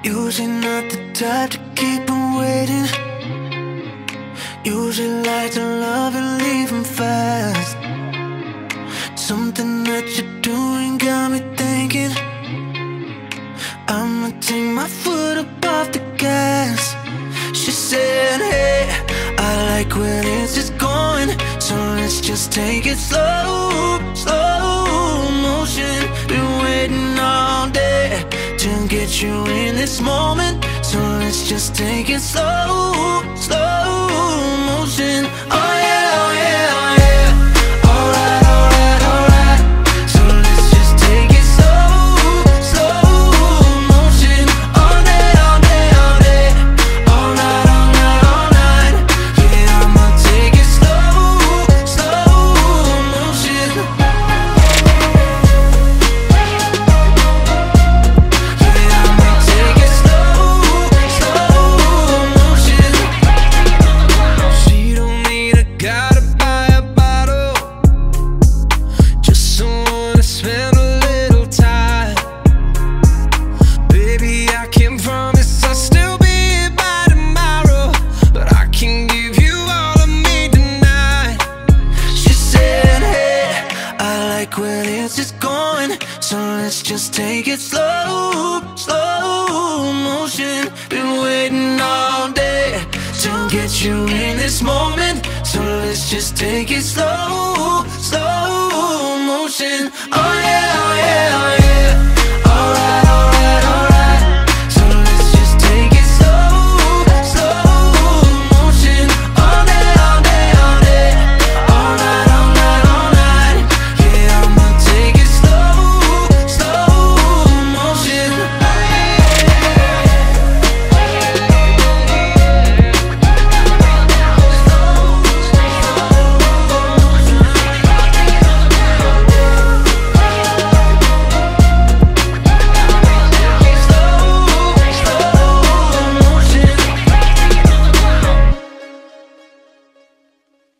Usually not the type to keep them waiting. Usually like to love and leave them fast. Something that you're doing got me thinking I'ma take my foot up off the gas. She said, hey, I like when it's just going, so let's just take it slow, slow motion. Been waiting all day to get you in this moment, so let's just take it slow, slow motion. Oh yeah, oh yeah, oh yeah. Alright, alright, alright. So let's just take it slow, slow motion. All day, all day, all day. All night, all night, all night. Yeah, I'ma take it slow, slow motion. Yeah, I'ma take it slow, slow motion. She don't need a guy to buy a bottle, just someone to spend a little time. Baby, I can't promise I'll still be here by tomorrow, but I can give you all of me tonight. She said, hey, I like when it's just going, so let's just take it slow, slow motion. Been waiting all day to get you in this moment, so let's just take it slow, slow motion. Oh